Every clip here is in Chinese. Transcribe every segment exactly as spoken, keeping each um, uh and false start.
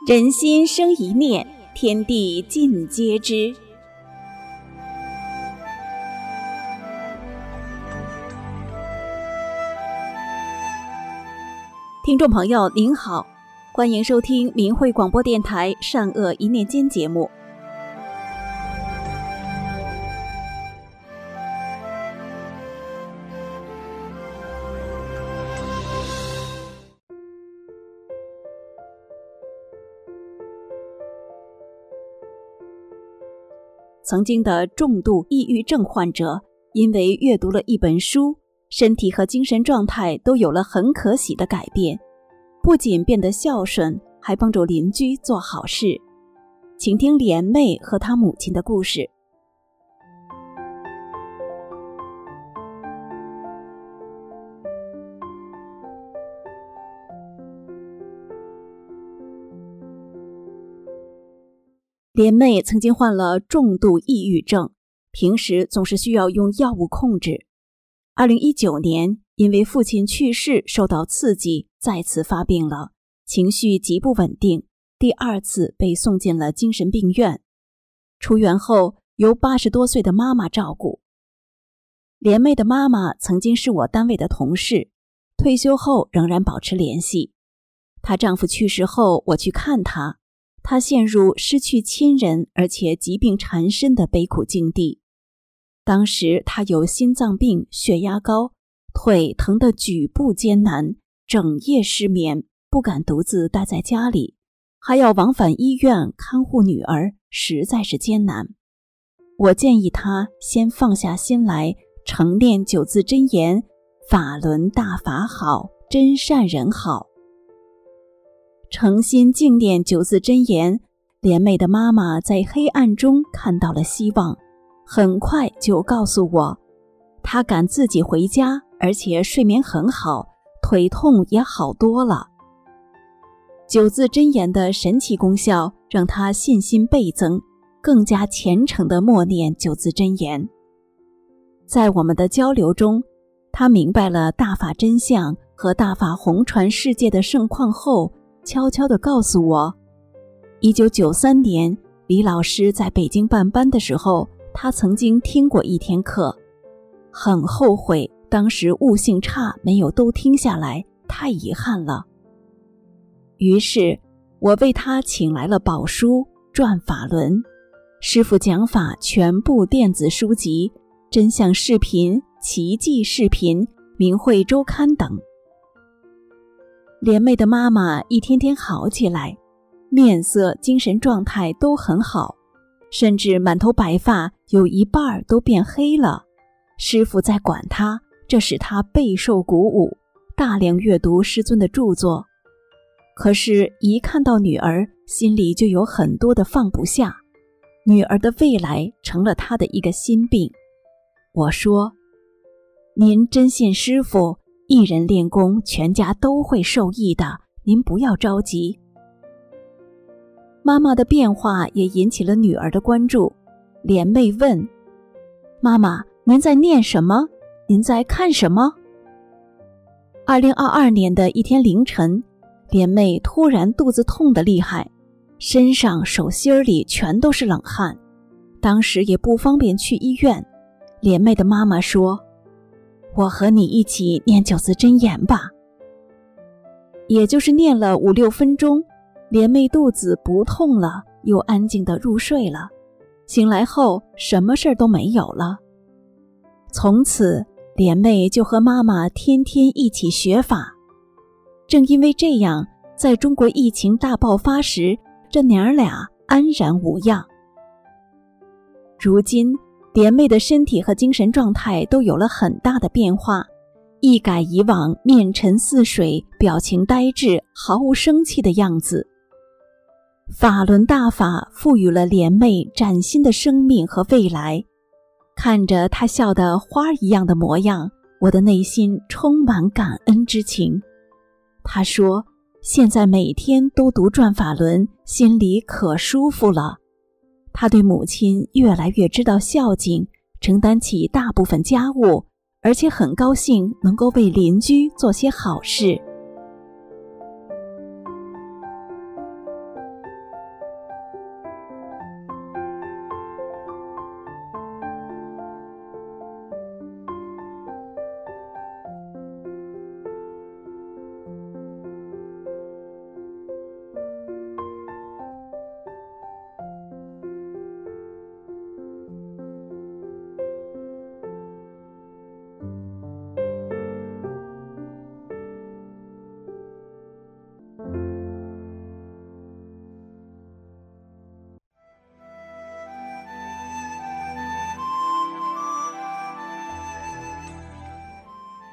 人心生一念，天地尽皆知。听众朋友您好，欢迎收听明慧广播电台善恶一念间节目。曾经的重度抑郁症患者，因为阅读了一本书，身体和精神状态都有了很可喜的改变，不仅变得孝顺，还帮助邻居做好事。请听莲妹和她母亲的故事。莲妹曾经患了重度抑郁症，平时总是需要用药物控制。二零一九年，因为父亲去世受到刺激，再次发病了，情绪极不稳定，第二次被送进了精神病院。出院后，由八十多岁的妈妈照顾。莲妹的妈妈曾经是我单位的同事，退休后仍然保持联系。她丈夫去世后，我去看她。她陷入失去亲人而且疾病缠身的悲苦境地。当时她有心脏病、血压高，腿疼得举步艰难，整夜失眠，不敢独自待在家里，还要往返医院看护女儿，实在是艰难。我建议她先放下心来，常念九字真言：法轮大法好，真善人好。诚心静念九字真言，莲妹的妈妈在黑暗中看到了希望，很快就告诉我，她敢自己回家，而且睡眠很好，腿痛也好多了。九字真言的神奇功效让她信心倍增，更加虔诚地默念九字真言。在我们的交流中，她明白了大法真相和大法弘传世界的盛况后，悄悄地告诉我，一九九三年李老师在北京办班的时候，他曾经听过一天课，很后悔当时悟性差，没有都听下来，太遗憾了。于是我为他请来了宝书、转法轮、师父讲法全部电子书籍、真相视频、奇迹视频、明慧周刊等。莲妹的妈妈一天天好起来，面色、精神状态都很好，甚至满头白发有一半都变黑了。师父在管她，这使她备受鼓舞，大量阅读师尊的著作。可是一看到女儿，心里就有很多的放不下，女儿的未来成了她的一个心病。我说，您真信师父，一人练功，全家都会受益的，您不要着急。妈妈的变化也引起了女儿的关注。莲妹问，妈妈，您在念什么？您在看什么？二零二二年的一天凌晨，莲妹突然肚子痛得厉害，身上手心里全都是冷汗，当时也不方便去医院。莲妹的妈妈说，我和你一起念九字真言吧。也就是念了五六分钟，莲妹肚子不痛了，又安静地入睡了。醒来后什么事儿都没有了。从此莲妹就和妈妈天天一起学法。正因为这样，在中国疫情大爆发时，这娘俩安然无恙。如今莲妹的身体和精神状态都有了很大的变化，一改以往面沉似水、表情呆滞、毫无生气的样子。法轮大法赋予了莲妹崭新的生命和未来。看着她笑得花一样的模样，我的内心充满感恩之情。她说，现在每天都读转法轮，心里可舒服了。她对母亲越来越知道孝敬，承担起大部分家务，而且很高兴能够为邻居做些好事。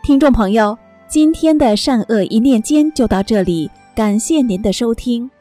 听众朋友，今天的善恶一念间就到这里，感谢您的收听。